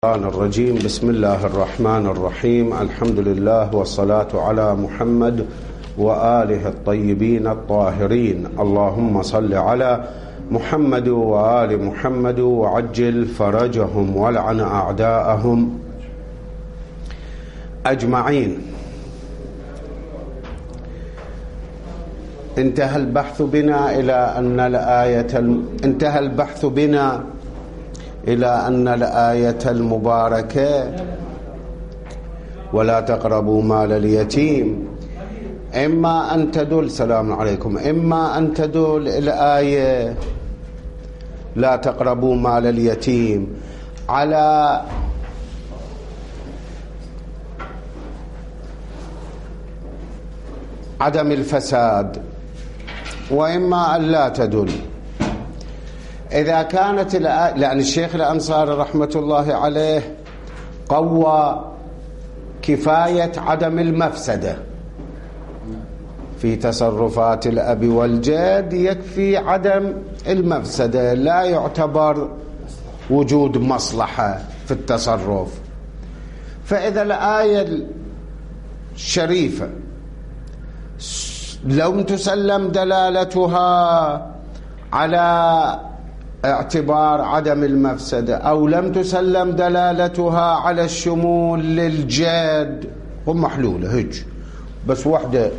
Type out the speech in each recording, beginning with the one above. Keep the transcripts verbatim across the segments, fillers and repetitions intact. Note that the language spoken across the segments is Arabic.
الشيطان الرجيم. بسم الله الرحمن الرحيم. الحمد لله والصلاة على محمد وآله الطيبين الطاهرين. اللهم صل على محمد وآل محمد وعجل فرجهم ولعن أعداءهم أجمعين. انتهى البحث بنا إلى أن الآية الم... انتهى البحث بنا إلى أن الآية المباركة ولا تقربوا مال اليتيم إما أن تدل سلام عليكم إما أن تدل الآية لا تقربوا مال اليتيم على عدم الفساد، وإما أن لا تدل. إذا كانت الآية، لأن الشيخ الأنصاري رحمة الله عليه قوى كفاية عدم المفسدة في تصرفات الأب والجد، يكفي عدم المفسدة، لا يعتبر وجود مصلحة في التصرف. فإذا الآية الشريفة لو تسلم دلالتها على اعتبار عدم المفسدة أو لم تسلم دلالتها على الشمول للجد، هم محلولة هج، بس واحدة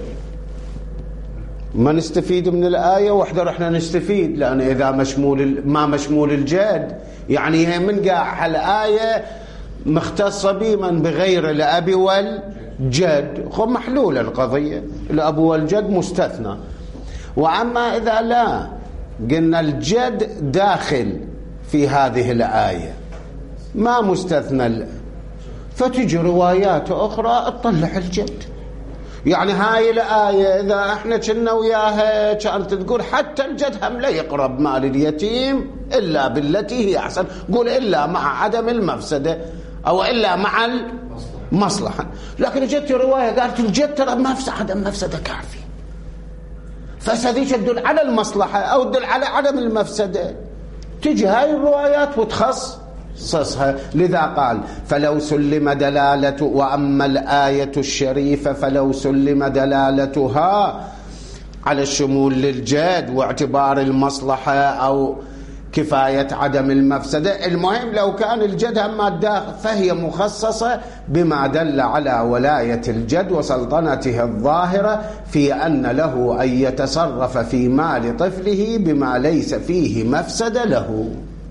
ما نستفيد من الآية واحدة رحنا نستفيد، لأن إذا مشمول ما مشمول الجد يعني هي من قاع الآية مختصة بمن بغير الأب والجد، هم محلولة القضية، الأب والجد مستثنى. وأما إذا لا قلنا الجد داخل في هذه الآية ما مستثنى، فتجي روايات أخرى تطلع الجد. يعني هاي الآية إذا احنا كنا وياها كانت تقول حتى الجد هم لا يقرب مال اليتيم إلا بالتي هي أحسن، قول إلا مع عدم المفسدة أو إلا مع المصلحة. لكن جت رواية قالت الجد ترى مفسدة عدم مفسدة كافي، فسدي تدل على المصلحة أو تدل على عدم المفسدة، تجي هاي الروايات وتخصصها. لذا قال فلو سلم دلالته، وأما الآية الشريفة فلو سلم دلالتها على الشمول للجد واعتبار المصلحة أو كفاية عدم المفسدة، المهم لو كان الجد هم الداخل فهي مخصصة بما دل على ولاية الجد وسلطنته الظاهرة في أن له أن يتصرف في مال طفله بما ليس فيه مفسدة له.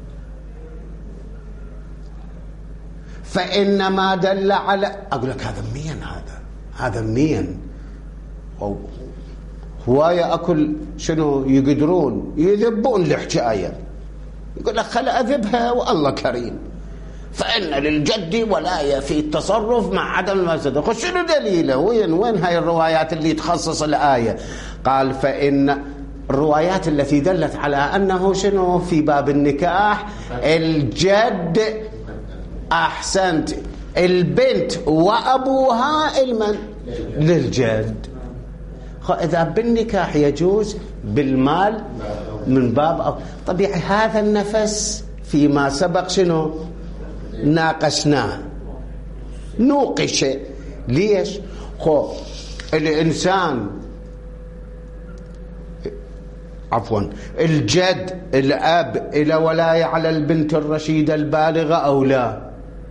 فإنما دل على، أقول لك هذا مين، هذا هذا مين هواية أكل شنو يقدرون يذبون الحكاية، يقول لك خل أذبها والله كريم، فإن للجد ولاية في التصرف مع عدم المفسدة. خش شنو دليله؟ وين وين هاي الروايات اللي تخصص الآية؟ قال فإن الروايات التي دلت على أنه شنو في باب النكاح الجد، أحسنت، البنت وأبوها المن للجد. إذا بالنكاح يجوز، بالمال من باب أو طبيعي. هذا النفس فيما سبق شنو ناقشناه، نوقش. ليش؟ خو الإنسان عفوا الجد الأب إلى ولاية على البنت الرشيدة البالغة أو لا؟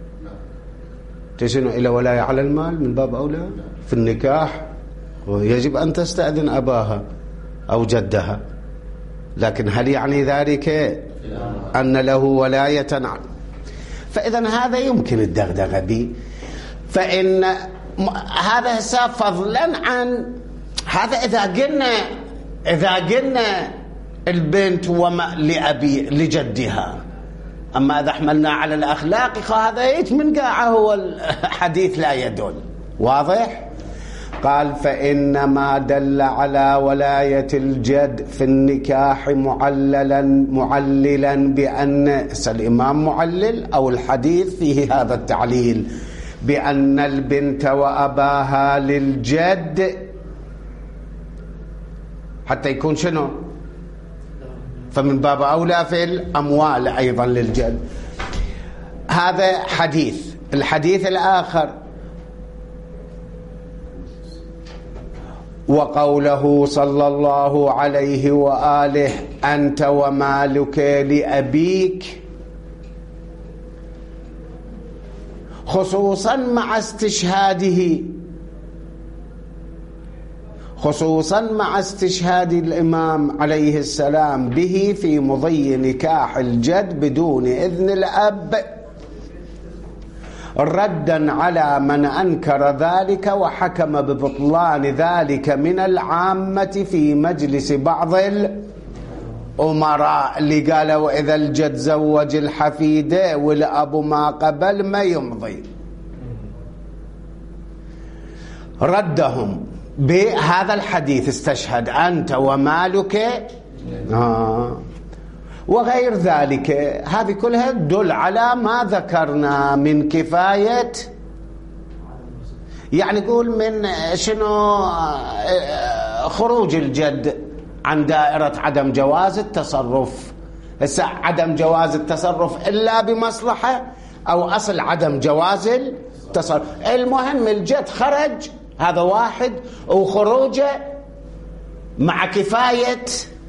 تشنو إلى ولاية على المال من باب أولى في النكاح، ويجب أن تستأذن أباها أو جدها. لكن هل يعني ذلك أن له ولاية؟ فإذا هذا يمكن الدغدغة به. فإن هذا فضلا عن هذا إذا قلنا إذا قلنا البنت وما لأبي لجدها. أما إذا حملنا على الأخلاق فهذا يت من قاعه هو الحديث لا يدل. واضح؟ قال فإنما دل على ولاية الجد في النكاح معللا معللا بأن الإمام معلل أو الحديث فيه هذا التعليل بأن البنت وأباها للجد، حتى يكون شنو؟ فمن باب أولى في الأموال أيضا للجد. هذا حديث. الحديث الآخر وقوله صلى الله عليه وآله أنت ومالك لأبيك، خصوصا مع استشهاده خصوصا مع استشهاد الإمام عليه السلام به في مضي نكاح الجد بدون إذن الأب، ردا على من أنكر ذلك وحكم ببطلان ذلك من العامة في مجلس بعض الأمراء اللي قالوا إذا الجد زوج الحفيدة والأب ما قبل ما يمضي. ردهم بهذا الحديث استشهد أنت ومالك آه. وغير ذلك. هذه كلها تدل على ما ذكرنا من كفاية، يعني نقول من شنو خروج الجد عن دائرة عدم جواز التصرف. هسه عدم جواز التصرف إلا بمصلحة أو أصل عدم جواز التصرف، المهم الجد خرج، هذا واحد، وخروجه مع كفاية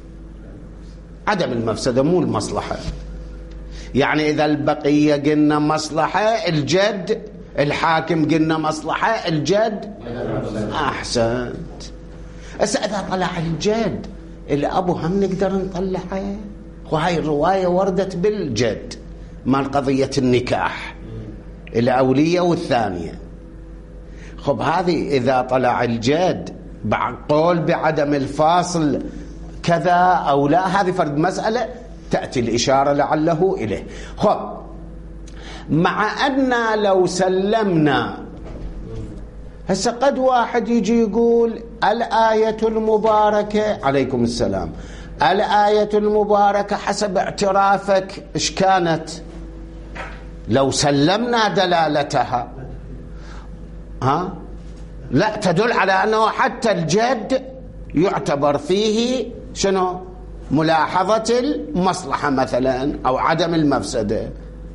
عدم المفسدة مو المصلحة. يعني إذا البقية قلنا مصلحة الجد، الحاكم قلنا مصلحة الجد، أحسنت. بس إذا طلع الجد الأبو هم نقدر نطلعه، وهاي الرواية وردت بالجد مال قضية النكاح الأولية والثانية. خب هذه إذا طلع الجد قول بعدم الفاصل كذا أو لا، هذه فرد مسألة تأتي الإشارة لعله إليه. خب مع أن لو سلمنا، هسه قد واحد يجي يقول الآية المباركة عليكم السلام، الآية المباركة حسب اعترافك إيش كانت؟ لو سلمنا دلالتها ها لا تدل على أنه حتى الجد يعتبر فيه شنو؟ ملاحظة المصلحة مثلا أو عدم المفسدة.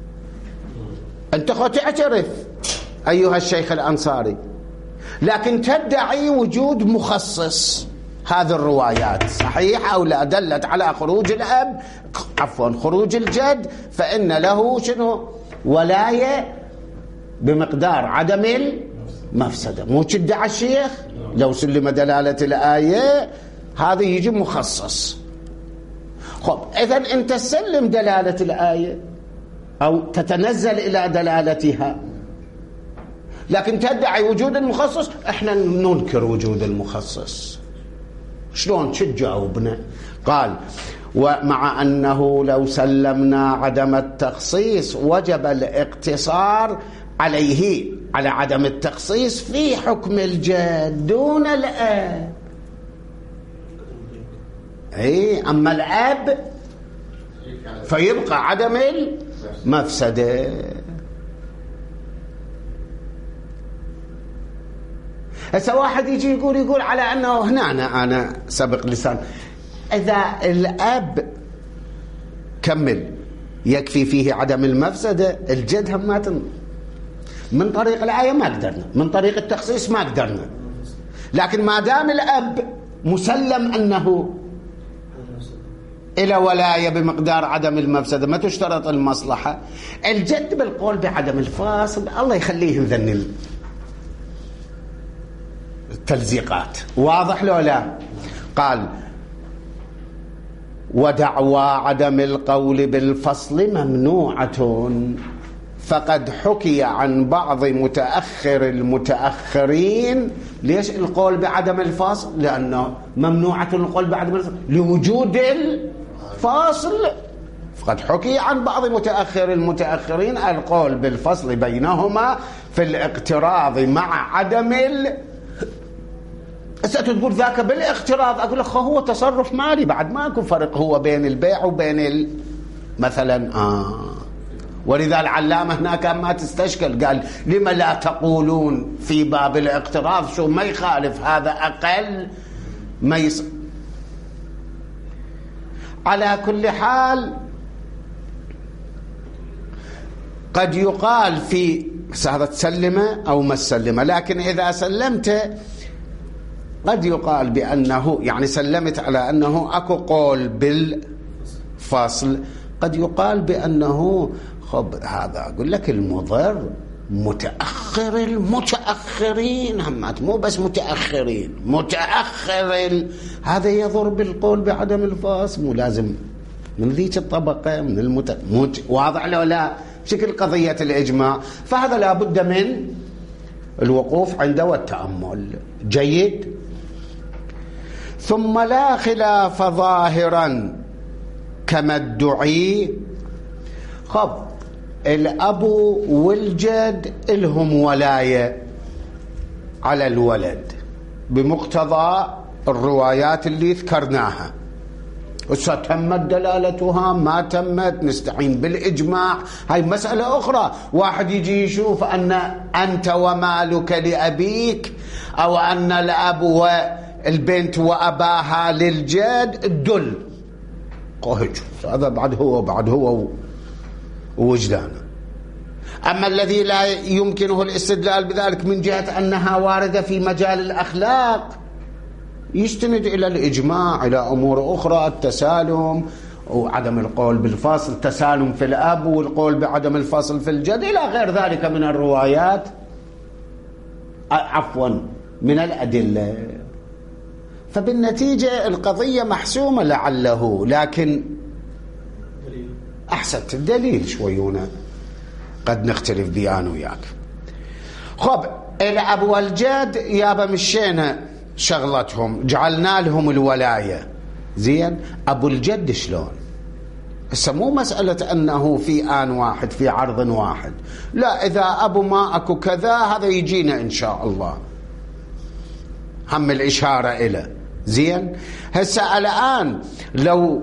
أنت خو تعترف أيها الشيخ الأنصاري، لكن تدعي وجود مخصص. هذه الروايات صحيحة أو لا؟ دلت على خروج الأب عفوا خروج الجد، فإن له شنو؟ ولاية بمقدار عدم المفسدة. مو تدعي الشيخ لو سلم دلالة الآية هذا يجي مخصص. خب إذن أنت تسلم دلالة الآية أو تتنزل إلى دلالتها، لكن تدعي وجود المخصص. احنا ننكر وجود المخصص. شلون تجاوبنا؟ قال ومع أنه لو سلمنا عدم التخصيص وجب الاقتصار عليه على عدم التخصيص في حكم الجد دون الأب. اي اما الأب فيبقى عدم المفسدة. هسه واحد يجي يقول يقول على انه هنا انا انا سبق لسان، اذا الأب كمل يكفي فيه عدم المفسدة، الجد هم ما تن... من طريق الآية ما قدرنا، من طريق التخصيص ما قدرنا، لكن ما دام الأب مسلم أنه إلى ولاية بمقدار عدم المفسدة ما تشترط المصلحة، الجد بالقول بعدم الفاصل الله يخليهم ذن التلزيقات. واضح لو لا؟ قال ودعوى عدم القول بالفصل ممنوعة، فقد حكي عن بعض متأخر المتأخرين. ليش القول بعدم الفاصل؟ لأنه ممنوعة القول بعدم الفاصل لوجود الفاصل. فقد حكي عن بعض متأخر المتأخرين القول بالفصل بينهما في الاقتراض مع عدم ال تقول ذاك بالاقتراض، أقول لك هو تصرف مالي بعد ماكو فرق هو بين البيع وبين ال... مثلا آه ولذا العلامة هناك ما تستشكل قال لما لا تقولون في باب الاقتراض شو ما يخالف هذا أقل ما يص... على كل حال قد يقال في هذا تسلمه أو ما تسلمه، لكن إذا سلمت قد يقال بأنه يعني سلمت على أنه أكو قول بالفصل، قد يقال بأنه خب هذا أقول لك المضر متأخر المتأخرين، همات مو بس متأخرين متأخر ال... هذا يضر بالقول بعدم الفصل، مو لازم من ذيك الطبقة من المت... مت... واضح له لا بشكل قضية الإجماع. فهذا لابد من الوقوف عنده والتأمل. جيد. ثم لا خلاف ظاهرا كما ادعي. خب الأبو والجد لهم ولاية على الولد بمقتضى الروايات اللي ذكرناها، وستمت دلالتها ما تمت نستعين بالإجماع، هاي مسألة أخرى. واحد يجي يشوف أن أنت ومالك لأبيك، أو أن الأب والبنت وأباها للجد الدل قهج، هذا بعد هو بعد هو ووجدانه. أما الذي لا يمكنه الاستدلال بذلك من جهة أنها واردة في مجال الأخلاق يستند إلى الإجماع، إلى أمور أخرى، التسالم وعدم القول بالفصل، التسالم في الأب والقول بعدم الفصل في الجد، إلى غير ذلك من الروايات عفوا من الأدلة. فبالنتيجة القضية محسومة لعله، لكن أحسنت الدليل شويونا قد نختلف بيان وياك. خب الأب والجد يابا مشينا شغلتهم، جعلنا لهم الولاية، زين. أبو الجد شلون؟ هسه مو مسألة أنه في آن واحد في عرض واحد، لا، إذا أبو ما أكو كذا هذا يجينا إن شاء الله، هم الإشارة إلى زين. هسه الآن لو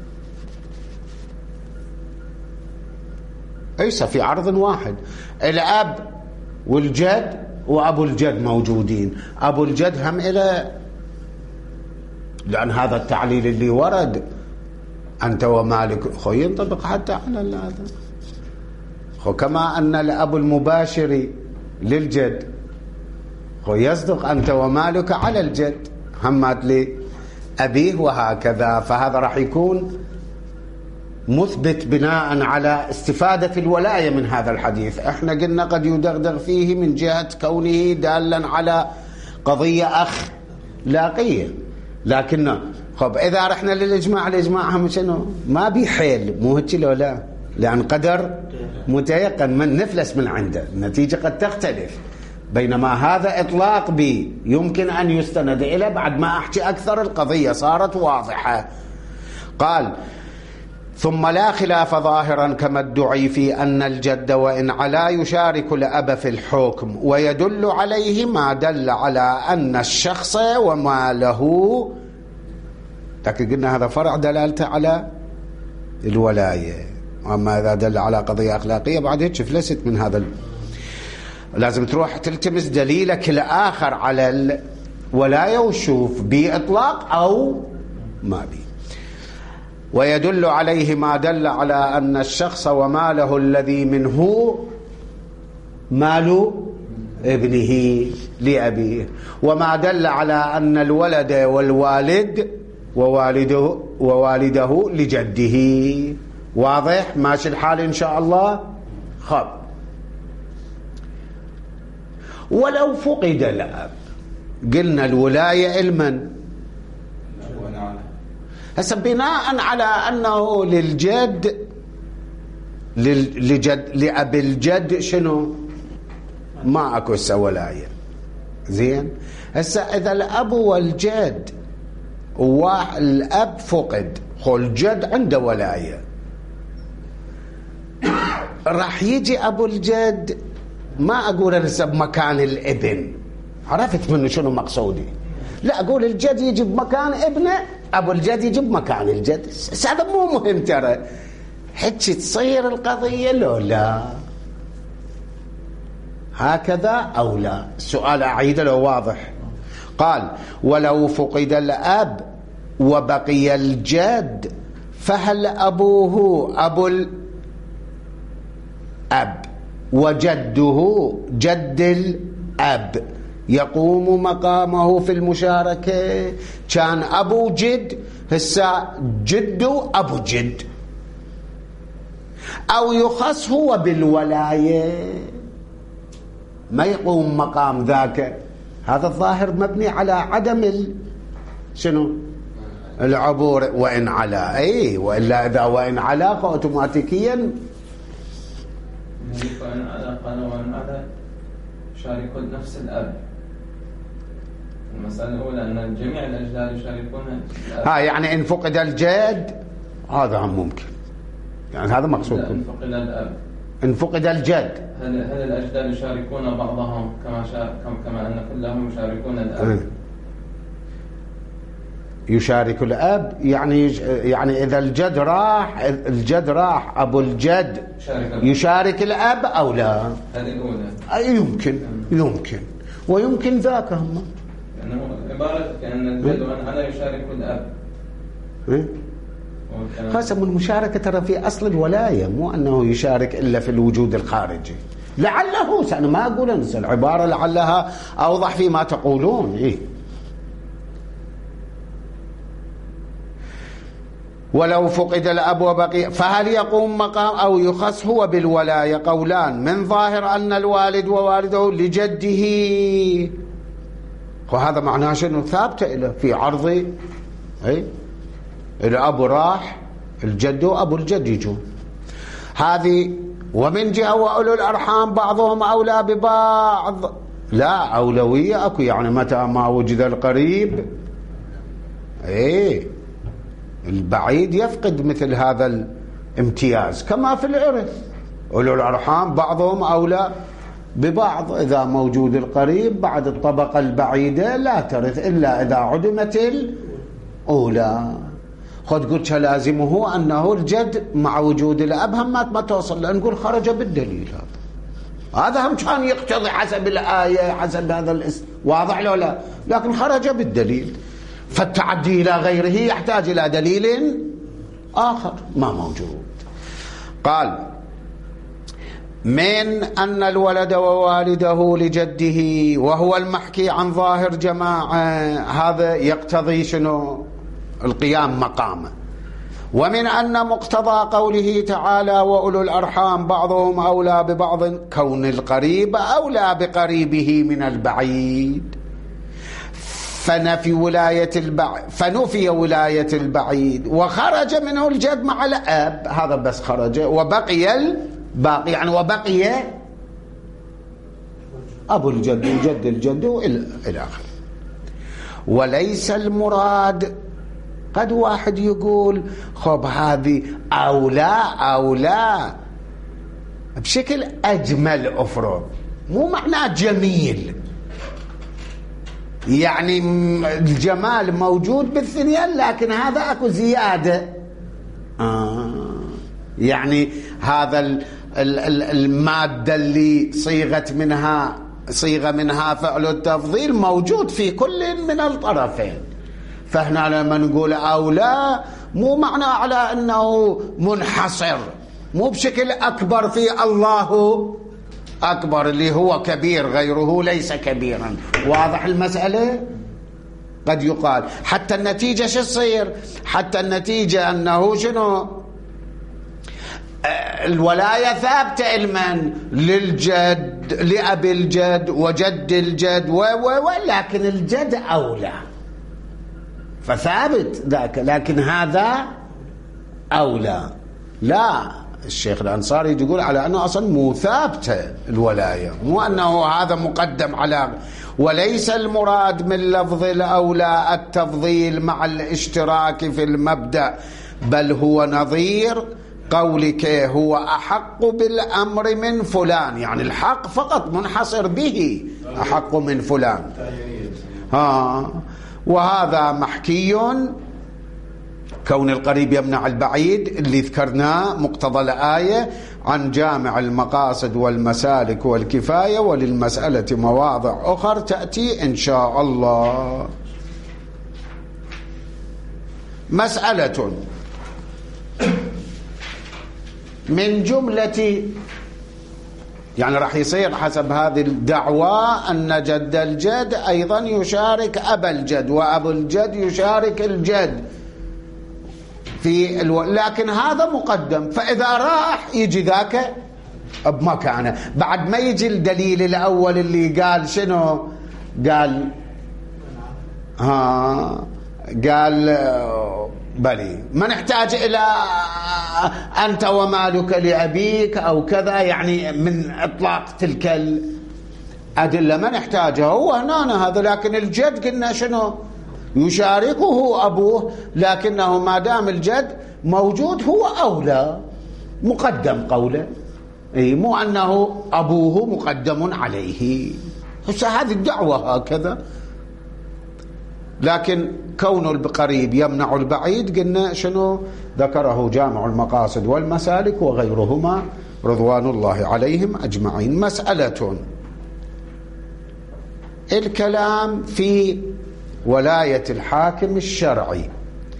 ليس في عرض واحد، الأب والجد وأبو الجد موجودين، أبو الجد هم إلى، لأن هذا التعليل اللي ورد أنت ومالك خو ينطبق حتى على هذا، خو كما أن الأب المباشر للجد خو يصدق أنت ومالك على الجد همات لأبيه وهكذا. فهذا راح يكون مثبت بناء على استفادة الولاية من هذا الحديث. احنا قلنا قد يدغدغ فيه من جهة كونه دالا على قضية أخلاقية، لكن خب إذا رحنا للإجماع، الإجماع هم شنو؟ ما بيحيل، مو هيك لو لا، لأن قدر متيقن من نفلس من عنده، النتيجة قد تختلف. بينما هذا إطلاق بي يمكن أن يستند إليه بعد ما أحكي أكثر، القضية صارت واضحة. قال ثم لا خلاف ظاهرا كما ادعي في أن الجد وإن علا يشارك الأب في الحكم، ويدل عليه ما دل على أن الشخص وما له، لكن قلنا هذا فرع دلالته على الولاية، وأما إذا دل على قضية أخلاقية بعد هيك فلست من هذا ال... لازم تروح تلتمس دليلك الآخر على الولاية وشوف بإطلاق أو ما بي. ويدل عليه ما دل على أن الشخص وماله الذي منه مال ابنه لأبيه، وما دل على أن الولد والوالد ووالده ووالده لجده. واضح ماشي الحال إن شاء الله. خب ولو فقد الأب، قلنا الولاية المن هسه بناء على أنه للجد لجد لأبي الجد شنو ما أكو هسه ولاية، زين. هسه إذا الأب والجد والأب فقد، خو الجد عنده ولاية، راح يجي أبو الجد، ما أقول هسه بمكان الابن، عرفت منه شنو مقصودي، لا أقول الجد يجي بمكان ابنه، أبو الجد يجي بمكان الجد. هذا مو مهم ترى، حكي تصير القضية لو لا هكذا أو لا. السؤال أعيده لو واضح. قال ولو فقد الأب وبقي الجد فهل أبوه أبو أب وجده جد الأب يقوم مقامه في المشاركة. كان أبو جد هسا جده أبو جد، أو يخص هو بالولاية ما يقوم مقام ذاك. هذا الظاهر مبني على عدم ال... شنو العبور وإن على أي، وإلا إذا وإن على فأوتوماتيكيا وإن على قال وإن على يشاركون نفس الأب. المسألة الأولى أن جميع الأجداد يشاركون الأب. ها يعني إن فقد الجد هذا هم ممكن، يعني هذا مقصود. إن فقد الأب، إن فقد الجد هل هل الأجداد يشاركون بعضهم كما شا... كما أن كلهم يشاركون الأب؟ يشارك الأب يعني يعني إذا الجد راح الجد راح أبو الجد يشارك الأب أو لا؟ هذه الأولى. يمكن يمكن ويمكن ذاك هم لأنه عبارة كأن الجد وأن على يشارك الأب. قسم المشاركة ترى في أصل الولاية، مو أنه يشارك إلا في الوجود الخارجي. لعله أنا ما أقول أنسى العبارة لعلها أوضح فيما تقولون. إيه ولو فقد الأب وبقي فهل يقوم مقام أو يخص هو بالولاية؟ قولان. من ظاهر أن الوالد ووالده لجده، وهذا معناه شنو؟ ثابتة له في عرض أي الأب راح الجد وأبو الجد يجون هذه. ومن جهة وأولو الأرحام بعضهم أولى ببعض، لا أولوية أكو، يعني متى ما وجد القريب إيه البعيد يفقد مثل هذا الامتياز، كما في الإرث أولو الأرحام بعضهم أولى ببعض. إذا موجود القريب بعد الطبقة البعيدة لا ترث إلا إذا عدمت الأولى. خد قلت لازمه أنه الجد مع وجود الأب هم ما توصل، لأن نقول خرج بالدليل. هذا هذا هم كان يقتضي حسب الآية حسب هذا الاسم، واضح له لا؟ لكن خرج بالدليل، فالتعدي إلى غيره يحتاج إلى دليل آخر ما موجود. قال من أن الولد ووالده لجده وهو المحكي عن ظاهر جماعة، هذا يقتضي شنو؟ القيام مقامه. ومن أن مقتضى قوله تعالى وأولو الأرحام بعضهم أولى ببعض كون القريب أولى بقريبه من البعيد، فنفي ولاية البعيد فنفي ولاية البعيد وخرج منه الجد مع الأب، هذا بس خرج وبقي الباقي، يعني وبقي أبو الجد وجد الجد إلى آخره. وليس المراد، قد واحد يقول خب هذه أولى أولى بشكل أجمل أفرض، مو معناه جميل، يعني الجمال موجود بالثنيين لكن هذا أكو زيادة. آه يعني هذا المادة اللي صيغت منها صيغة منها فعل التفضيل موجود في كل من الطرفين. فهنا لما نقول أولى مو معنى على أنه منحصر، مو بشكل أكبر في الله أكبر اللي هو كبير غيره ليس كبيرا. واضح المسألة؟ قد يقال حتى النتيجة شو تصير؟ حتى النتيجة أنه شنو؟ الولاية ثابتة لمن؟ للجد، لأبي الجد وجد الجد، ولكن الجد أولى فثابت ذاك، لكن هذا أولى. لا، الشيخ الأنصاري يقول على أنه أصلا مو ثابتة الولاية، مو أنه هذا مقدم على. وليس المراد من لفظ الأولى التفضيل مع الاشتراك في المبدأ، بل هو نظير قولك هو أحق بالأمر من فلان، يعني الحق فقط منحصر به أحق من فلان. ها وهذا محكي كون القريب يمنع البعيد اللي ذكرناه مقتضى الآية عن جامع المقاصد والمسالك والكفاية، وللمسألة مواضع أخر تأتي إن شاء الله. مسألة من جملة يعني راح يصير حسب هذه الدعوة أن جد الجد أيضا يشارك أبا الجد، وأبو الجد يشارك الجد في الو... لكن هذا مقدم، فإذا راح يجي ذاك بمكانه. بعد ما يجي الدليل الأول اللي قال شنو؟ قال ها قال بلي ما نحتاج إلى أنت ومالك لأبيك أو كذا، يعني من إطلاق تلك الأدلة ما نحتاجها، هو هنا هذا. لكن الجد قلنا شنو؟ يشاركه أبوه، لكنه ما دام الجد موجود هو أولى، مقدم قوله، أي مو أنه أبوه مقدم عليه. هذه الدعوة هكذا. لكن كون القريب يمنع البعيد قلنا شنو؟ ذكره جامع المقاصد والمسالك وغيرهما رضوان الله عليهم أجمعين. مسألة الكلام في ولاية الحاكم الشرعي،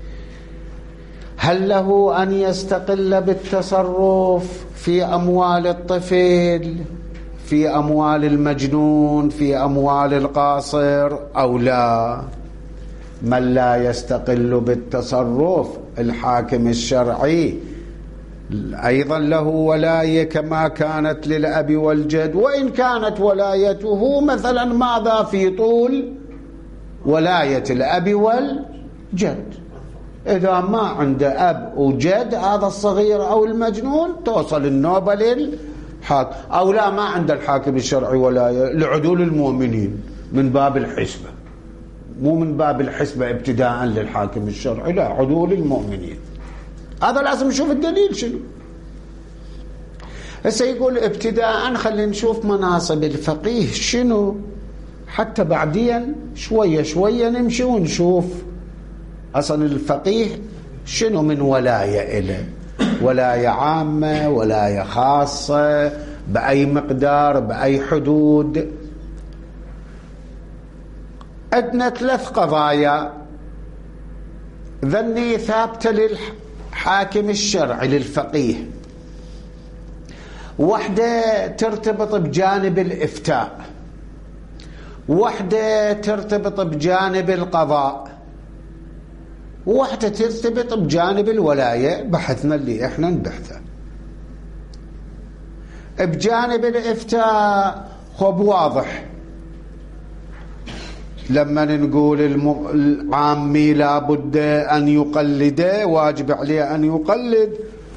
هل له أن يستقل بالتصرف في أموال الطفل، في أموال المجنون، في أموال القاصر أو لا؟ من لا يستقل بالتصرف الحاكم الشرعي أيضا له ولاية كما كانت للأب والجد، وإن كانت ولايته مثلا ماذا في طول ولاية الأب والجد. إذا ما عنده أب وجد هذا الصغير أو المجنون توصل النوبة للحاكم، أو لا ما عند الحاكم الشرعي ولاية لعدول المؤمنين من باب الحسبة، مو من باب الحسبة ابتداء للحاكم الشرعي، لا، عدول المؤمنين. هذا لازم نشوف الدليل شنو. هسه يقول ابتداء خلينا نشوف مناصب الفقيه شنو، حتى بعدين شوية شوية نمشي ونشوف أصلا الفقيه شنو من ولاية إله، ولاية عامة، ولاية خاصة، بأي مقدار، بأي حدود. عندنا ثلاث قضايا ذني ثابتة للحاكم الشرعي للفقيه. واحدة ترتبط بجانب الإفتاء، واحدة ترتبط بجانب القضاء، واحدة ترتبط بجانب الولاية، بحثنا اللي احنا نبحثه. بجانب الإفتاء خب واضح، لما نقول العامي لابد أن يقلد، واجب عليه أن يقلد،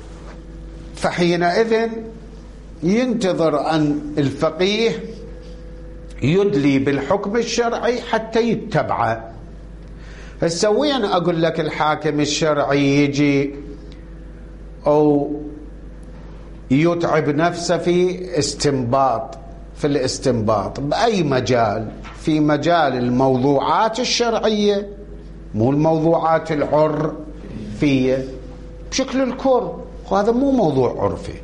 فحينئذ ينتظر أن الفقيه يدلي بالحكم الشرعي حتى يتبعه. هسه وين أقول لك الحاكم الشرعي يجي أو يتعب نفسه في استنباط، في الاستنباط بأي مجال؟ في مجال الموضوعات الشرعية، مو الموضوعات العرفية بشكل الكل. وهذا مو موضوع عرفي،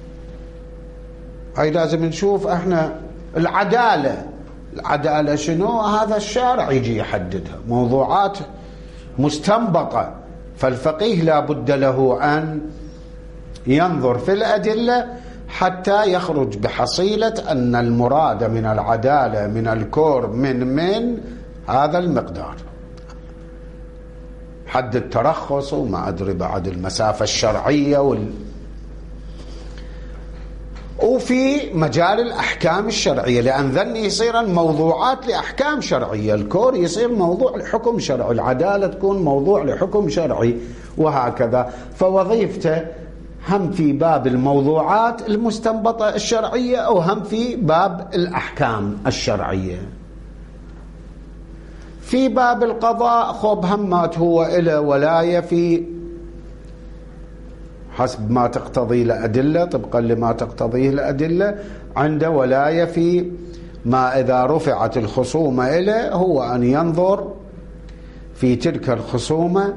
هاي لازم نشوف احنا العدالة. العدالة شنو؟ هذا الشارع يجي يحددها، موضوعات مستنبطة. فالفقيه لا بد له أن ينظر في الأدلة حتى يخرج بحصيلة أن المراد من العدالة من الكور من من هذا المقدار، حد الترخص وما أدري بعد المسافة الشرعية وال... وفي مجال الأحكام الشرعية، لأن ذني يصير موضوعات لأحكام شرعية، الكور يصير موضوع لحكم شرعي، العدالة تكون موضوع لحكم شرعي، وهكذا. فوظيفته هم في باب الموضوعات المستنبطة الشرعية أو هم في باب الأحكام الشرعية. في باب القضاء خب همات هو إلى ولاية في حسب ما تقتضيه الأدلة، طبقا لما تقتضيه الأدلة، عنده ولاية في ما إذا رفعت الخصومة إليه هو أن ينظر في تلك الخصومة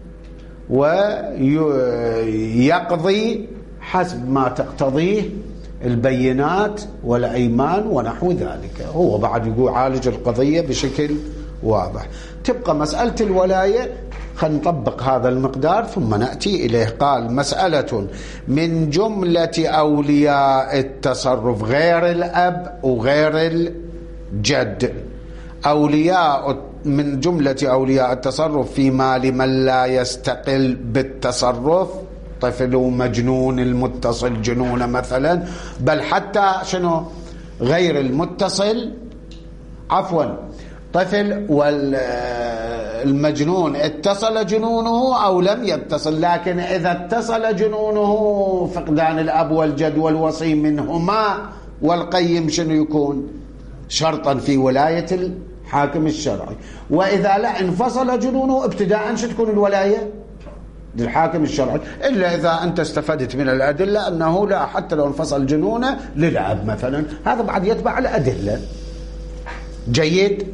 ويقضي حسب ما تقتضيه البينات والأيمان ونحو ذلك. هو بعد يقول عالج القضية بشكل واضح. تبقى مسألة الولاية خلينا نطبق هذا المقدار ثم نأتي إليه. قال مسألة من جملة أولياء التصرف غير الأب وغير الجد، أولياء من جملة أولياء التصرف في مال من لا يستقل بالتصرف، طفل ومجنون المتصل جنون مثلا، بل حتى شنو غير المتصل، عفوا طفل والمجنون اتصل جنونه أو لم يتصل، لكن إذا اتصل جنونه فقدان الأب والجد والوصي منهما والقيم شنو يكون شرطا في ولاية الحاكم الشرعي. وإذا لا انفصل جنونه ابتداء شو تكون الولاية للحاكم الشرعي، إلا إذا أنت استفدت من الأدلة أنه لا حتى لو انفصل جنونه للأب مثلا، هذا بعد يتبع الأدلة. جيد.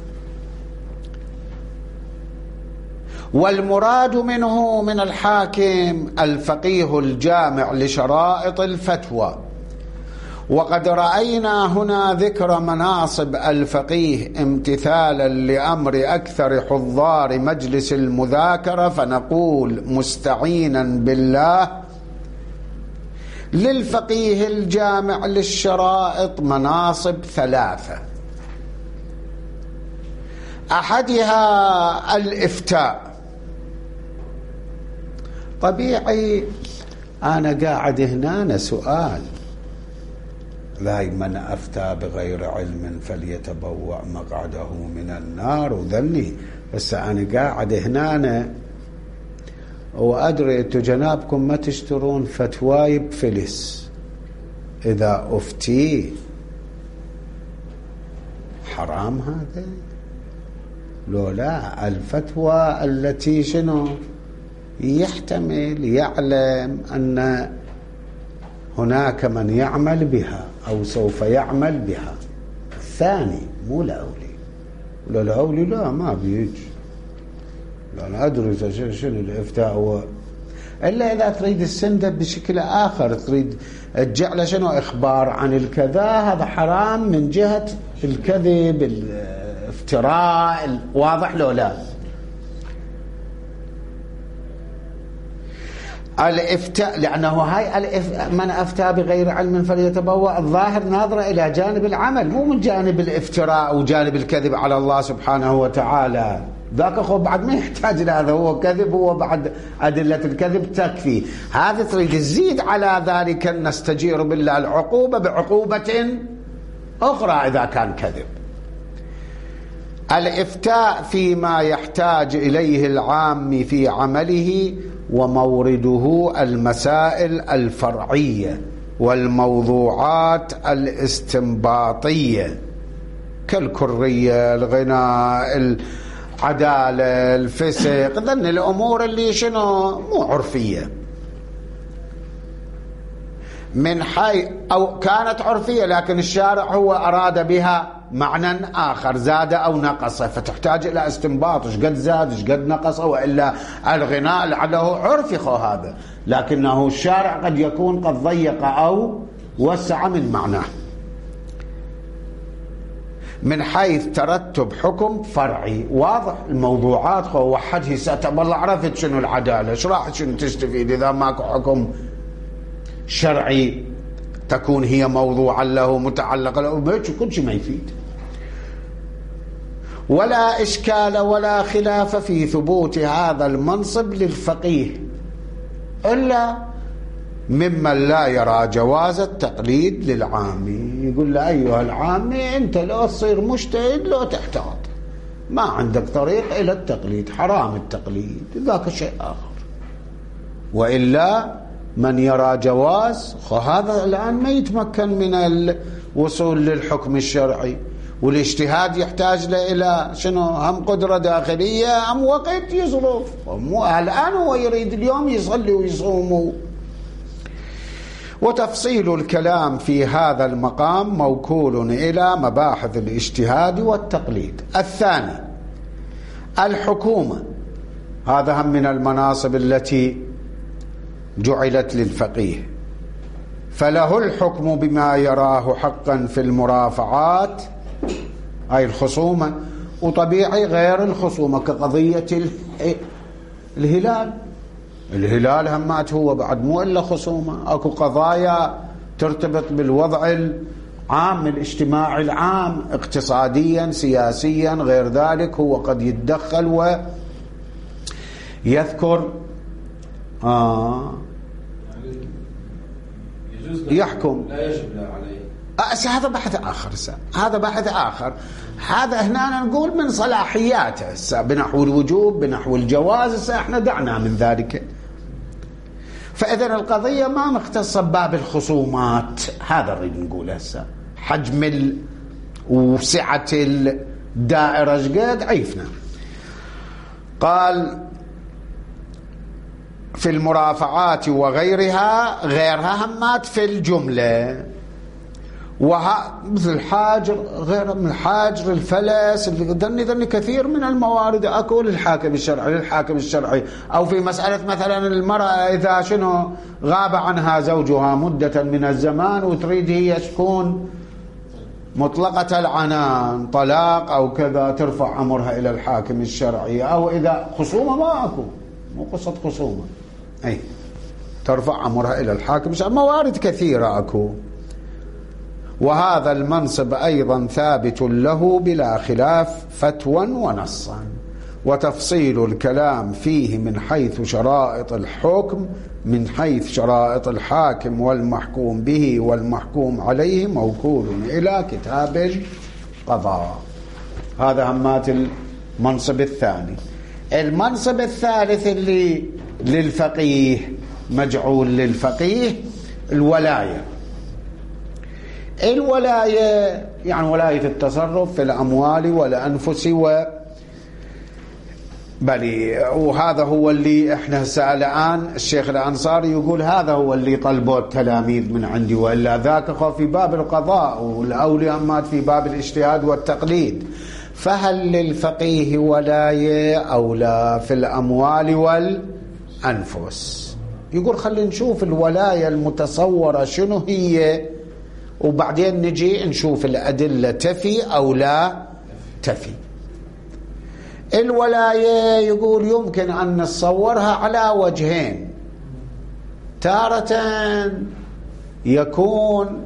والمراد منه من الحاكم الفقيه الجامع لشرائط الفتوى. وقد رأينا هنا ذكر مناصب الفقيه امتثالا لأمر أكثر حضار مجلس المذاكرة، فنقول مستعينا بالله للفقيه الجامع للشرائط مناصب ثلاثة. أحدها الإفتاء. طبيعي أنا قاعد هنا سؤال، لا من أفتى بغير علم فليتبوأ مقعده من النار وذني. بس أنا قاعد هنا وأدري أنتم جنابكم ما تشترون فتواي بفلس، إذا أفتي حرام هذا لو لا الفتوى التي شنو يحتمل يعلم أن هناك من يعمل بها أو سوف يعمل بها. الثاني مو الأولي، ولا الأولي لا ما بيجي، لا أنا أدري شنو الإفتاء هو، إلا إذا تريد السند بشكل آخر، تريد تجعل شنو إخبار عن الكذا، هذا حرام من جهة الكذب الافتراء، واضح لو لا. الإفتاء لأنه هاي الإف... من أفتى بغير علم فليتبوأ، الظاهر ناظرة إلى جانب العمل مو من جانب الافتراء وجانب الكذب على الله سبحانه وتعالى. ذاك أخو بعد ما يحتاج لهذا، هو كذب، هو بعد أدلة الكذب تكفي. هذا تريد تزيد على ذلك نستجير بالله العقوبة بعقوبة أخرى إذا كان كذب. الإفتاء فيما يحتاج إليه العام في عمله، ومورده المسائل الفرعية والموضوعات الاستنباطية كالكرية، الغناء، العدالة، الفسق، ذن الأمور اللي شنو مو عرفية، من حي أو كانت عرفية لكن الشارع هو أراد بها معنى آخر زاد أو نقص، فتحتاج إلى استنباط ايش قد زاد ايش قد نقص. وإلا الغناء لعله عرفي خو هذا، لكنه الشارع قد يكون قد ضيق أو وسع من معناه، من حيث ترتب حكم فرعي واضح. الموضوعات خو وحده ستب والله عرفت شنو العدالة، ايش راح شنو تستفيد إذا ماكو حكم شرعي تكون هي موضوعا له متعلقة له، كل شيء ما يفيد. ولا إشكال ولا خلاف في ثبوت هذا المنصب للفقيه إلا ممن لا يرى جواز التقليد للعامي. يقول له أيها العامي أنت لو تصير مجتهد لو تحتاط، ما عندك طريق إلى التقليد، حرام التقليد، ذاك شيء آخر. وإلا من يرى جواز، هذا الآن ما يتمكن من الوصول للحكم الشرعي، والاجتهاد يحتاج له إلى شنو هم قدرة داخلية هم وقت يصرف، الآن هو يريد اليوم يصلي ويصوم. وتفصيل الكلام في هذا المقام موكول إلى مباحث الاجتهاد والتقليد. الثاني الحكومة، هذا هم من المناصب التي جعلت للفقيه، فله الحكم بما يراه حقا في المرافعات أي الخصومة، وطبيعي غير الخصومة كقضية الهلال الهلال همات هو بعد مو إلا خصومة، أكو قضايا ترتبط بالوضع العام الاجتماعي العام اقتصاديا سياسيا غير ذلك، هو قد يتدخل ويذكر آه يحكم. لا يجب لا عليه. أه هذا بحث آخر سا. هذا بحث آخر. هذا هنا نقول من صلاحياته سا. بنحو الوجوب بنحو الجواز سا. احنا دعنا من ذلك. فإذن القضية ما مختصة بباب الخصومات، هذا نريد نقول هسه حجم ال... وسعة الدائرة شقد عيفنا. قال في المرافعات وغيرها، غيرها همات في الجملة، وها مثل الحاجر غير من الحاجر الفلس ذني ذني كثير من الموارد اكو للحاكم الشرعي للحاكم الشرعي او في مسألة مثلا المرأة اذا شنو غاب عنها زوجها مدة من الزمان وتريد هي تكون مطلقة العنان طلاق او كذا، ترفع امرها الى الحاكم الشرعي، او اذا خصومة ما اكو مو قصة خصومة اي ترفع امرها الى الحاكم الشرعي. موارد كثيرة اكو. وهذا المنصب أيضا ثابت له بلا خلاف فتوى ونصا، وتفصيل الكلام فيه من حيث شرائط الحكم من حيث شرائط الحاكم والمحكوم به والمحكوم عليه موكول إلى كتاب القضاء. هذا همات المنصب الثاني. المنصب الثالث اللي للفقيه مجعول للفقيه الولاية. الولاية يعني ولاية التصرف في الأموال والأنفس و بلي، وهذا هو اللي احنا سأل الآن الشيخ الأنصاري يقول هذا هو اللي طلبوه التلاميذ من عندي، وإلا ذاك هو في باب القضاء والأولياء أمات في باب الاجتهاد والتقليد. فهل للفقيه ولاية أو لا في الأموال والأنفس؟ يقول خلينا نشوف الولاية المتصورة شنو هي، وبعدين نجي نشوف الأدلة تفي أو لا تفي. الولاية يقول يمكن أن نتصورها على وجهين. تارة يكون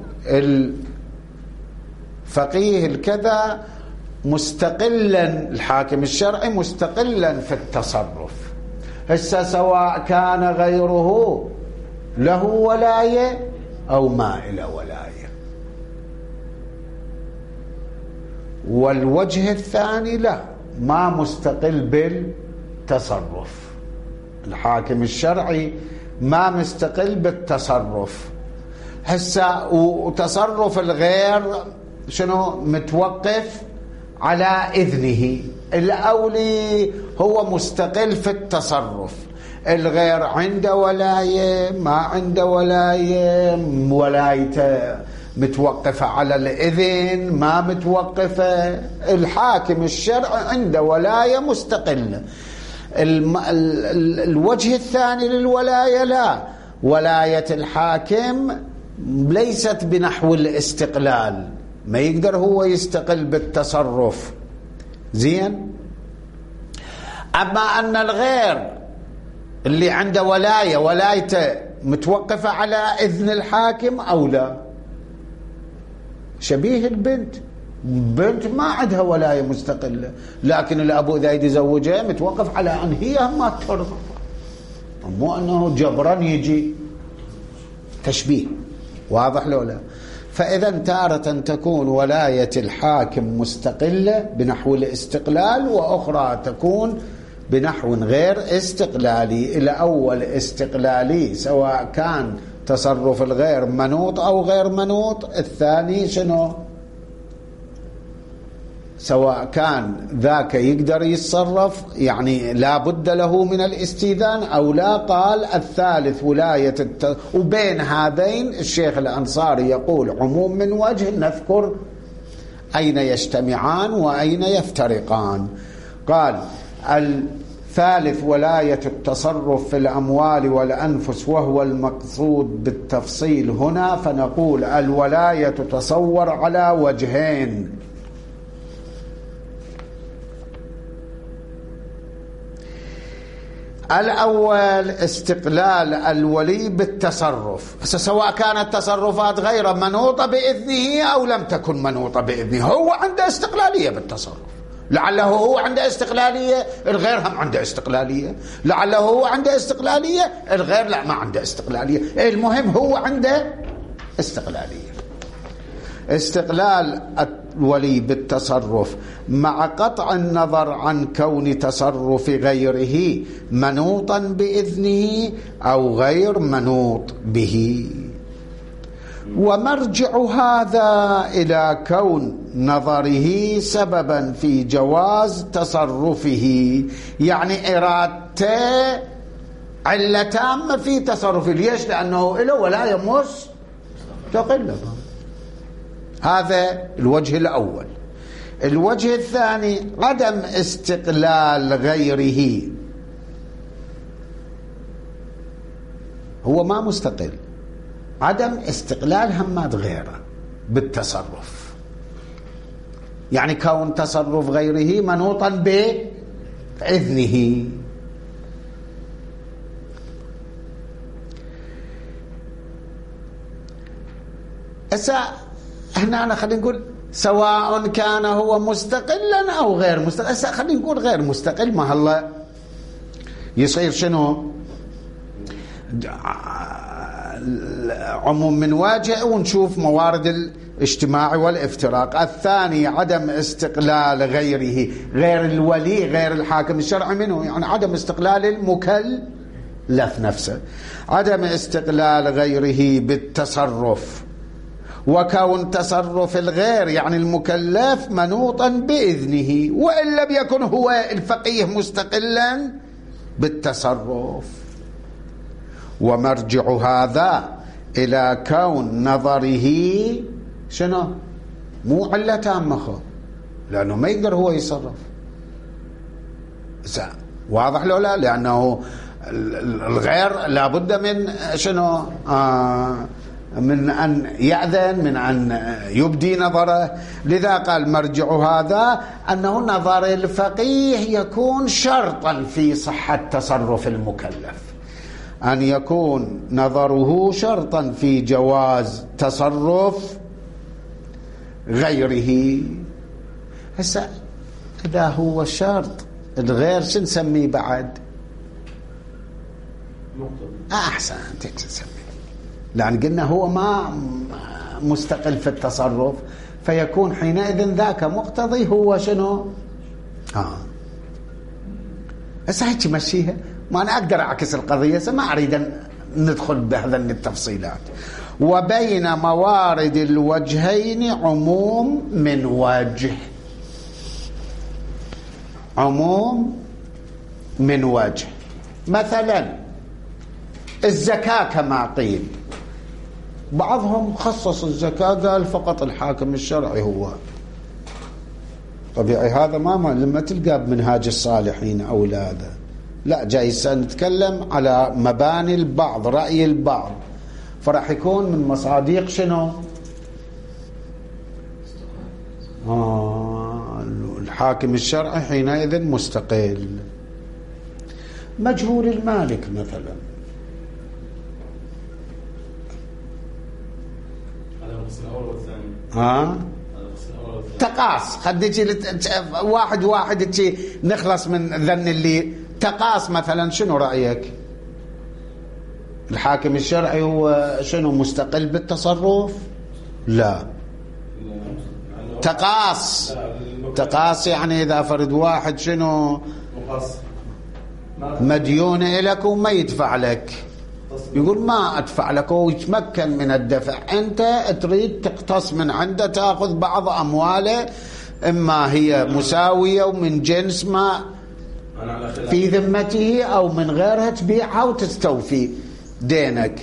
الفقيه الكذا مستقلا، الحاكم الشرعي مستقلا في التصرف، هسه سواء كان غيره له ولاية أو ما إلى ولاية. والوجه الثاني لا، ما مستقل بالتصرف، الحاكم الشرعي ما مستقل بالتصرف. هسه وتصرف الغير شنو متوقف على إذنه. الأولي هو مستقل في التصرف، الغير عنده ولاية ما عنده ولاية، ولايته متوقفة على الإذن ما متوقفة. الحاكم الشرعي عنده ولاية مستقلة. الم... ال... ال... الوجه الثاني للولاية لا، ولاية الحاكم ليست بنحو الاستقلال، ما يقدر هو يستقل بالتصرف زين. أما أن الغير اللي عنده ولاية ولايته متوقفة على إذن الحاكم أو لا. شبيه البنت، بنت ما عندها ولاية مستقلة، لكن الأبو إذا يتزوجها متوقف على أن هي ما ترضى، مو أنه جبرا يجي. تشبيه واضح لو لا؟ فإذا تارة تكون ولاية الحاكم مستقلة بنحو الاستقلال، وأخرى تكون بنحو غير استقلالي. الأول استقلالي سواء كان تصرف الغير منوط أو غير منوط، الثاني شنو سواء كان ذاك يقدر يتصرف يعني لا بد له من الاستئذان أو لا. قال الثالث ولاية الت... وبين هذين الشيخ الأنصاري يقول عموم من وجه، نذكر أين يجتمعان وأين يفترقان. قال الثالث ولاية التصرف في الأموال والأنفس، وهو المقصود بالتفصيل هنا، فنقول الولاية تتصور على وجهين. الأول استقلال الولي بالتصرف، سواء كانت تصرفات غير منوطة بإذنه أو لم تكن منوطة بإذنه، هو عنده استقلالية بالتصرف. لعله هو عنده استقلالية، الغير هم عنده استقلالية. لعله هو عنده استقلالية، الغير لا ما عنده استقلالية. المهم هو عنده استقلالية. استقلال الولي بالتصرف مع قطع النظر عن كون تصرف غيره منوطا بإذنه أو غير منوط به. ومرجع هذا إلى كون نظره سببا في جواز تصرفه، يعني إرادته علة تامة في تصرفه. ليش؟ لأنه له ولاية مستقلة. هذا الوجه الأول. الوجه الثاني عدم استقلال غيره، هو ما مستقل، عدم استقلال همات غيره بالتصرف، يعني كون تصرف غيره منوطا بإذنه. أسا هنا أنا خلينا نقول سواء كان هو مستقلا أو غير مستقل. أسا خلينا نقول غير مستقل، ما هلا يصير شنو عموم من واجه، ونشوف موارد الاجتماع والافتراق. الثاني عدم استقلال غيره، غير الولي غير الحاكم الشرعي منه، يعني عدم استقلال المكلف نفسه، عدم استقلال غيره بالتصرف، وكون تصرف الغير يعني المكلف منوطا بإذنه، وإن لم يكن هو الفقيه مستقلا بالتصرف. ومرجع هذا إلى كون نظره شنو مو علة تامة، لأنه ما يقدر هو يصرف. واضح لو لا؟ لأنه الغير لابد من شنو آه من أن يأذن، من أن يبدي نظره. لذا قال مرجع هذا أنه نظر الفقيه يكون شرطا في صحة تصرف المكلف، أن يكون نظره شرطا في جواز تصرف غيره. هسه إذا هو شرط الغير شو نسميه بعد؟ أحسن تسميه، لأن قلنا هو ما مستقل في التصرف، فيكون حينئذ ذاك مقتضي هو شنو؟ آه هسه هيك مشيها، ما أنا أقدر أعكس القضية، ما أريد أن ندخل بهذا التفصيلات. وبين موارد الوجهين عموم من وجه، عموم من وجه. مثلا الزكاة كما قيل، بعضهم خصص الزكاة قال فقط الحاكم الشرعي هو طبيعي. هذا ما لما تلقى بمنهاج الصالحين أو هذا لا، جايز نتكلم على مباني البعض، رأي البعض، فرح يكون من مصادق شنو آه الحاكم الشرعي حينئذ مستقل. مجهول المالك مثلا، ها تقاس، خديتي لت... واحد واحد تي نخلص من ذن اللي تقاس. مثلا شنو رأيك؟ الحاكم الشرعي هو شنو مستقل بالتصرف؟ لا، تقاس. تقاس يعني إذا فرد واحد شنو مديون إلك وما يدفع لك، يقول ما أدفع لك، ويتمكن من الدفع، أنت تريد تقتص من عنده، تأخذ بعض أمواله، إما هي مساوية ومن جنس ما في ذمته أو من غيرها، تبيعها وتستوفي دينك.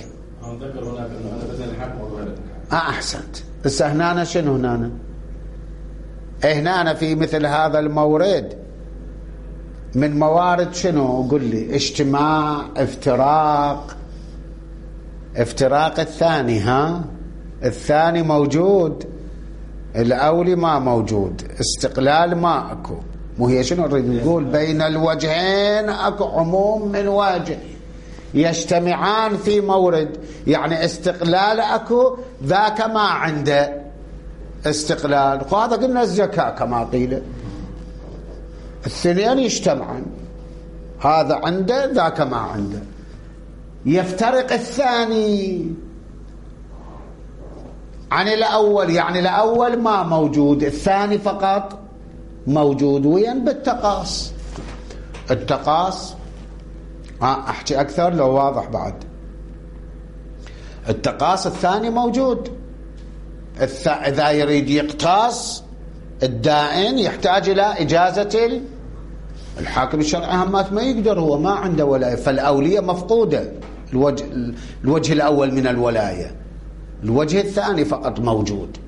آه أحسنت. بس هنا شنو هنا؟ هنا في مثل هذا المورد من موارد شنو؟ قل لي. اجتماع، افتراق. افتراق الثاني، ها الثاني موجود، الأولي ما موجود، استقلال ما أكو، مو هي شنو نريد نقول؟ بين الوجهين اكو عموم من وجه يجتمعان في مورد، يعني استقلال اكو، ذاك ما عنده استقلال. وهذا قلنا الزكاة كما قيل، الاثنين يجتمعان، هذا عنده ذاك ما عنده. يفترق الثاني عن الأول، يعني الأول ما موجود، الثاني فقط موجود. وين؟ بالتقاص. التقاص ها أحكي أكثر لو واضح بعد. التقاص الثاني موجود، الث... إذا يريد يقتص الدائن يحتاج إلى إجازة الحاكم الشرعي، همات ما يقدر، هو ما عنده ولاية، فالأولية مفقودة. الوجه, الوجه الأول من الولاية، الوجه الثاني فقط موجود.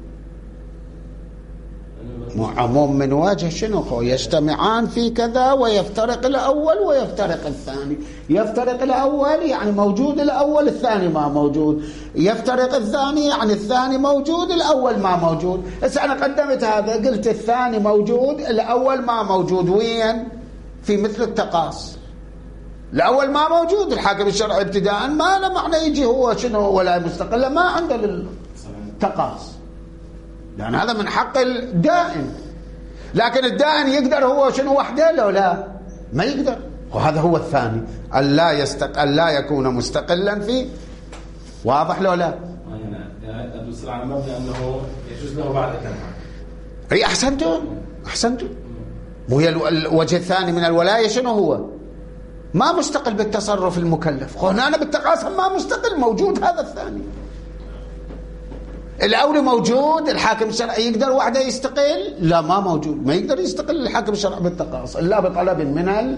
عموم من وجه شنو هو؟ يجتمعان في كذا ويفترق الأول ويفترق الثاني. يفترق الأول يعني موجود الأول، الثاني ما موجود. يفترق الثاني يعني الثاني موجود، الأول ما موجود. بس أنا قدمت هذا، قلت الثاني موجود، الأول ما موجود. وين؟ في مثل التقاص، الأول ما موجود، الحاكم الشرعي ابتداء ما له معنى يجي هو شنو ولاية مستقلة، ما عنده للتقاص، لأن هذا من حق الدائن. لكن الدائن يقدر هو شنو وحده لو لا؟ ما يقدر. وهذا هو الثاني، ألا يستق... ألا يكون مستقلا فيه. واضح لو لا؟ يعني أدوس على مبدأ أنه يجوز له بعد كلمة. أي أحسنتم أحسنتم. وهي الوجه الثاني من الولاية شنو هو؟ ما مستقل بالتصرف المكلف. هنا بالتقاسم ما مستقل، موجود هذا الثاني. الأولي موجود، الحاكم الشرعي يقدر وحده يستقل؟ لا، ما موجود، ما يقدر يستقل الحاكم الشرعي بالتقاص إلا بطلب من ال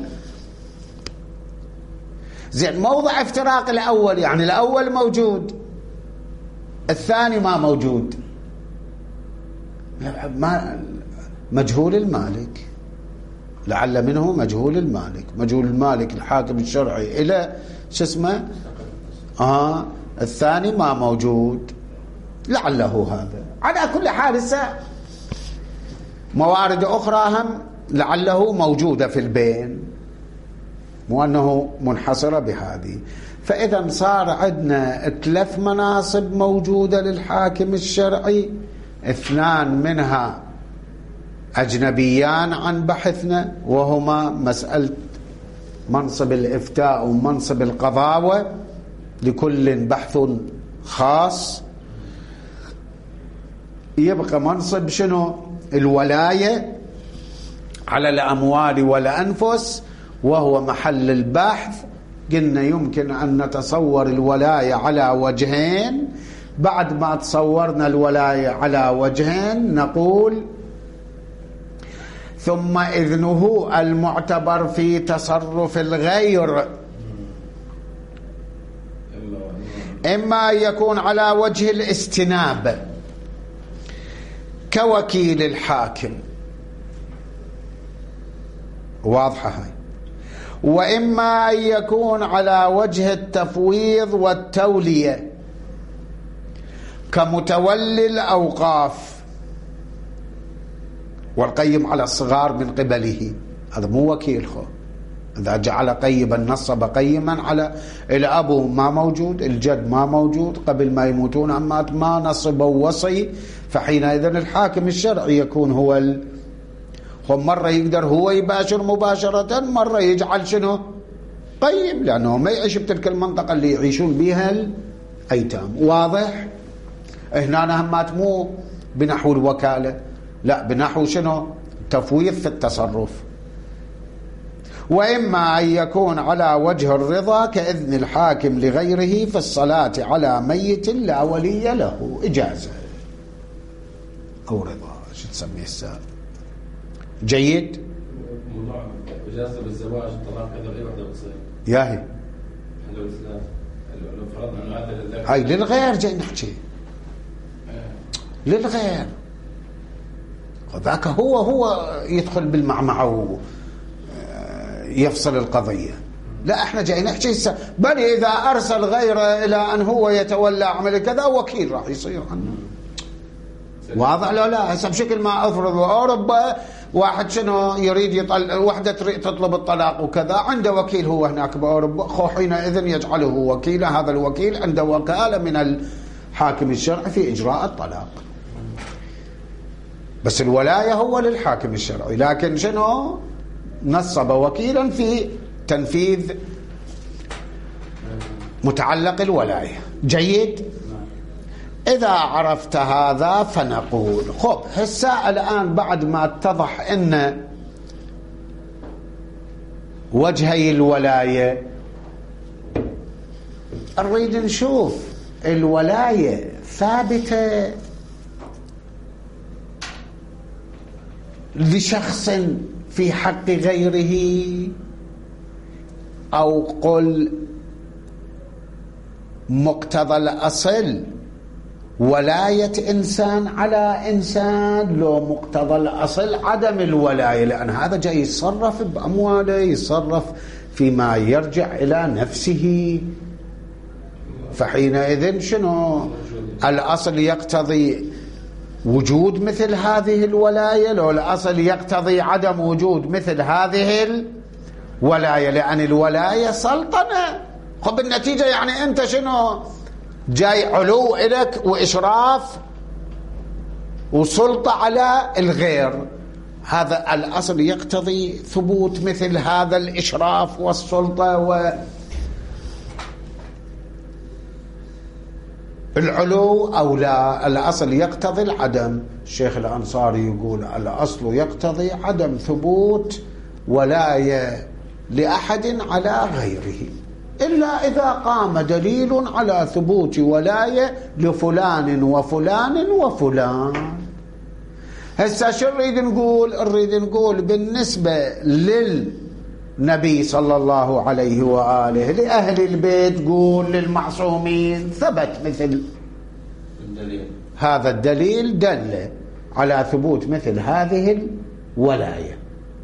زين. موضع افتراق الأول يعني الأول موجود، الثاني ما موجود. ما مجهول المالك، لعل منه مجهول المالك. مجهول المالك الحاكم الشرعي إلى شو اسمه آه الثاني ما موجود، لعله هذا. على كل حال هسه موارد أخرى هم لعله موجودة في البين، مو أنه منحصرة بهذه. فإذا صار عندنا ثلاث مناصب موجودة للحاكم الشرعي، اثنان منها أجنبيان عن بحثنا، وهما مسألة منصب الإفتاء ومنصب القضاوة، لكل بحث خاص. يبقى منصب شنو؟ الولاية على الأموال والأنفس، وهو محل البحث. قلنا يمكن أن نتصور الولاية على وجهين. بعد ما تصورنا الولاية على وجهين نقول ثم إذنه المعتبر في تصرف الغير، إما يكون على وجه الاستناب كوكيل الحاكم، واضحة هاي، وإما أن يكون على وجه التفويض والتولية كمتولي الأوقاف والقيم على الصغار من قبله. هذا مو وكيل خو، إذا جعل قيبا نصب قيما على الأبو ما موجود، الجد ما موجود، قبل ما يموتون أمات ما نصبوا وصي، فحينئذ الحاكم الشرعي يكون هو ال... هو مرة يقدر هو يباشر مباشرة، مرة يجعل شنو قيم، لأنه ما يعيش بتلك المنطقة اللي يعيشون بها الأيتام. واضح؟ هنا همات مو بنحو الوكالة، لا، بنحو شنو؟ تفويض في التصرف. وإما أن يكون على وجه الرضا كإذن الحاكم لغيره في الصلاة على ميت لا ولي له، إجازة أو رضا، شو تسميه السائل. جيد؟ موضوع إجازة بالزواج الطلاق هذا غير وحدة بتصير ياهي لو لو فرضنا أنه هذا للذكر، هاي للغير جاي نحكي للغير، وذاك هو هو يدخل بالمعمعة ويفصل القضية. لا، احنا جاي نحكي بل إذا أرسل غيره إلى أن هو يتولى عمل كذا وكيل راح يصير عنه. واضح لو لا؟ هسه بشكل ما أفرض أوروبا واحد شنو يريد يطلق وحدة تريد تطلب الطلاق وكذا، عنده وكيل هو هناك بأوروبا، خو حينئذ يجعله وكيلا، هذا الوكيل عنده وكالة من الحاكم الشرعي في إجراء الطلاق. بس الولاية هو للحاكم الشرعي، لكن شنو نصب وكيلا في تنفيذ متعلق الولاية. جيد. إذا عرفت هذا فنقول خب هسه الآن بعد ما اتضح أن وجهي الولاية، نريد نشوف الولاية ثابتة لشخص في حق غيره، أو قل مقتضى الأصل ولاية إنسان على إنسان، لو مقتضى الأصل عدم الولاية، لأن هذا جاي يتصرف بأمواله، يتصرف فيما يرجع إلى نفسه، فحينئذ شنو الأصل يقتضي وجود مثل هذه الولاية، لو الأصل يقتضي عدم وجود مثل هذه الولاية، لأن الولاية سلطنة. خب النتيجة يعني أنت شنو جاي علو إلك وإشراف وسلطة على الغير، هذا الأصل يقتضي ثبوت مثل هذا الإشراف والسلطة والعلو أو لا؟ الأصل يقتضي العدم. الشيخ الأنصاري يقول الأصل يقتضي عدم ثبوت ولاية لأحد على غيره، إلا إذا قام دليل على ثبوت ولاية لفلان وفلان وفلان. هسه شو نريد نقول؟ نريد نقول بالنسبة للنبي صلى الله عليه وآله، لأهل البيت، قول للمعصومين، ثبت مثل الدليل. هذا الدليل دل على ثبوت مثل هذه الولاية،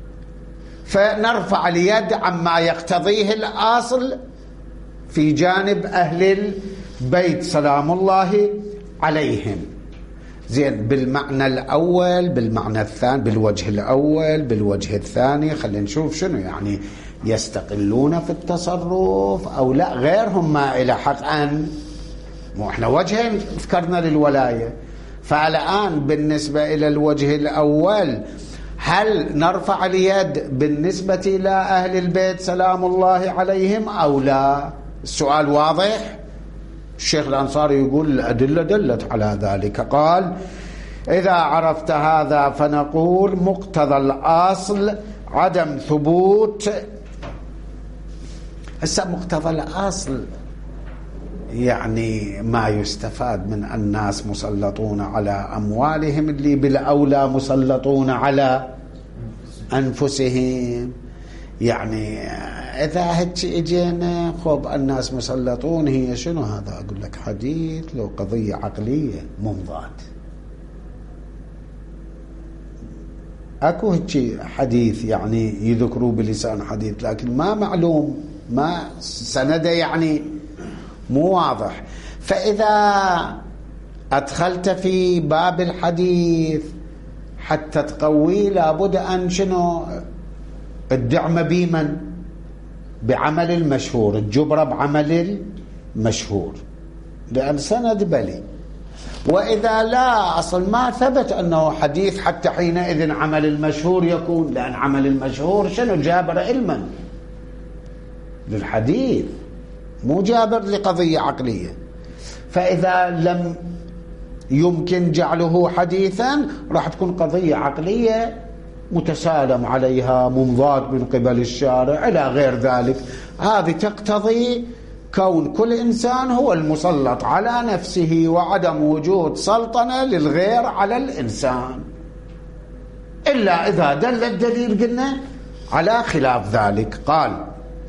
فنرفع اليد عما يقتضيه الأصل في جانب أهل البيت سلام الله عليهم. زين، بالمعنى الأول، بالمعنى الثاني، بالوجه الأول، بالوجه الثاني، خلينا نشوف شنو يعني يستقلون في التصرف أو لا، غيرهم ما إلى حق أن، مو إحنا وجهين ذكرنا للولاية، فالآن بالنسبة إلى الوجه الأول هل نرفع اليد بالنسبة إلى أهل البيت سلام الله عليهم أو لا؟ السؤال واضح. الشيخ الأنصاري يقول الأدلة دلت على ذلك. قال إذا عرفت هذا فنقول مقتضى الأصل عدم ثبوت. هسه مقتضى الأصل يعني ما يستفاد من الناس مسلطون على أموالهم، اللي بالأولى مسلطون على أنفسهم. يعني إذا هيك إجينا خب الناس مسلطون، هي شنو هذا؟ أقول لك حديث لو قضية عقلية ممضات، أكو هيك حديث يعني يذكروا بلسان حديث، لكن ما معلوم، ما سنده يعني مو واضح. فإذا أدخلت في باب الحديث حتى تقوي لابد أن شنو الدعم بمن؟ بعمل المشهور، الجبرة بعمل المشهور، لأن سند بلي. وإذا لا أصل ما ثبت أنه حديث، حتى حينئذ عمل المشهور يكون، لأن عمل المشهور شنو جابر علما للحديث، مو جابر لقضية عقلية. فإذا لم يمكن جعله حديثا راح تكون قضية عقلية متسالم عليها، ممضات من قبل الشارع إلى غير ذلك. هذه تقتضي كون كل إنسان هو المسلط على نفسه، وعدم وجود سلطنة للغير على الإنسان، إلا إذا دل الدليل قلنا على خلاف ذلك. قال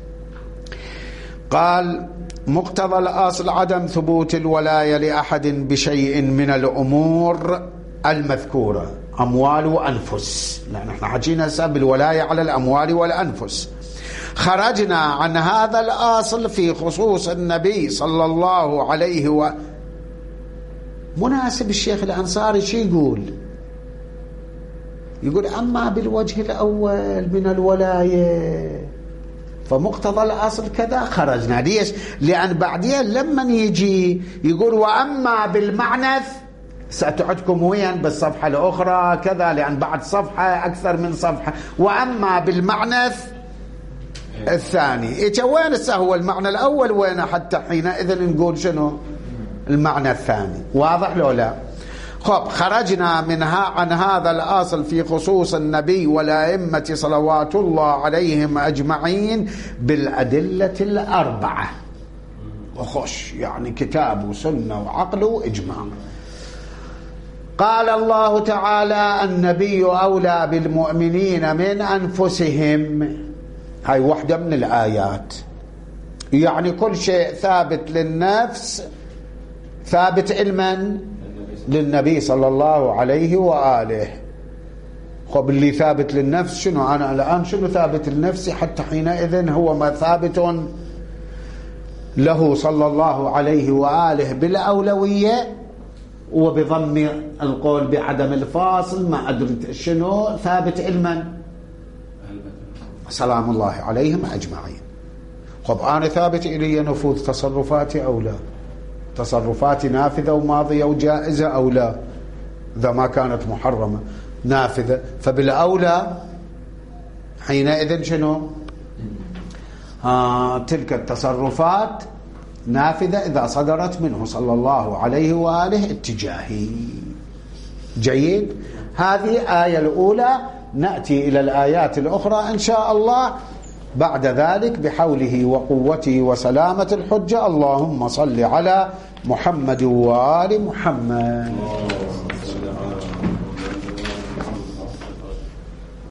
قال مقتضى الأصل عدم ثبوت الولاية لأحد بشيء من الأمور المذكورة، أموال وأنفس، لأن احنا حكينا سبب الولاية على الأموال والأنفس. خرجنا عن هذا الأصل في خصوص النبي صلى الله عليه و مناسب. الشيخ الأنصاري شي يقول؟ يقول أما بالوجه الأول من الولاية فمقتضى الأصل كذا خرجنا. ليش؟ لأن بعدين لما يجي يقول وأما بالمعنى سأتعدكم وين بالصفحة الأخرى كذا، لأن بعد صفحة أكثر من صفحة. وأما بالمعنى الثاني إيش وين هو المعنى الأول وين حتى حينئذ نقول شنو المعنى الثاني. واضح لو لا؟ خب خرجنا منها عن هذا الأصل في خصوص النبي والأئمة صلوات الله عليهم أجمعين بالأدلة الأربعة. وخش يعني كتاب وسنة وعقل وإجماع. قال الله تعالى النبي أولى بالمؤمنين من أنفسهم. هاي واحدة من الآيات، يعني كل شيء ثابت للنفس ثابت علما للنبي صلى الله عليه وآله. خب اللي ثابت للنفس شنو؟ أنا الآن شنو ثابت لنفسي حتى حينئذ هو ما ثابت له صلى الله عليه وآله بالأولوية وبضم القول بعدم الفاصل ما أدري شنو ثابت علما سلام الله عليهم أجمعين. خب أنا ثابت إلي نفوذ تصرفاتي أو لا؟ تصرفاتي نافذة وماضية وجائزة أو لا؟ إذا ما كانت محرمة نافذة فبالأولى حينئذ شنو؟ آه تلك التصرفات نافذة إذا صدرت منه صلى الله عليه وآله اتجاهي. جيد؟ هذه آية الأولى. نأتي إلى الآيات الأخرى إن شاء الله بعد ذلك بحوله وقوته وسلامة الحجة. اللهم صل على محمد وآل محمد.